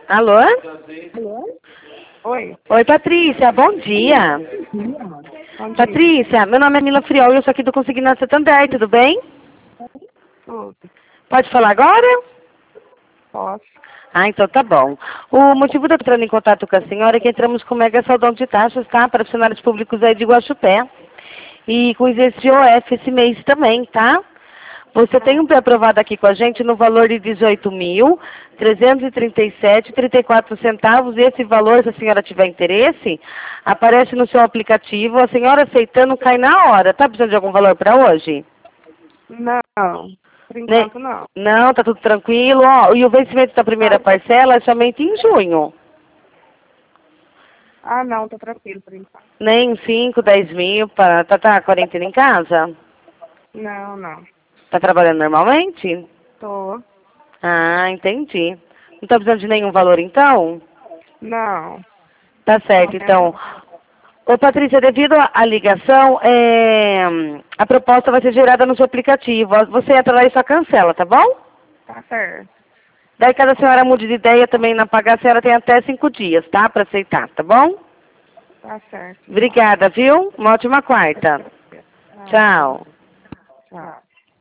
Alô? Alô? Oi. Oi, Patrícia, bom dia. Bom dia. Patrícia, meu nome é Mila Friol e eu sou aqui do Consignado Santander, tudo bem? Tudo. Pode falar agora? Posso? Ah, então tá bom. O motivo de eu estar entrando em contato com a senhora é que entramos com mega saldão de taxas, tá? Para funcionários públicos aí de Guaxupé. E com isenção OF esse mês também, tá? Você tem um pré-aprovado aqui com a gente no valor de R$ 18.337,34. Esse valor, se a senhora tiver interesse, aparece no seu aplicativo. A senhora aceitando, cai na hora. Tá precisando de algum valor para hoje? Não. Por Nem... enquanto, não. Não, tá tudo tranquilo. Ó, e o vencimento da primeira parcela é somente em junho. Ah, não. Tô tranquilo por enquanto. Nem 5, 10 mil para... Tá quarentena em casa? Não, não. Tá trabalhando normalmente? Tô. Ah, entendi. Não tá precisando de nenhum valor, então? Não. Tá certo, Momento, então. não. Ô, Patrícia, devido à ligação, a proposta vai ser gerada no seu aplicativo. Você entra lá e só cancela, tá bom? Tá certo. Daí, caso a senhora mude de ideia também na pagar, a senhora tem até 5 dias, tá? Para aceitar, tá bom? Tá certo. Obrigada, viu? Uma ótima quarta. Ah, Tchau. tchau.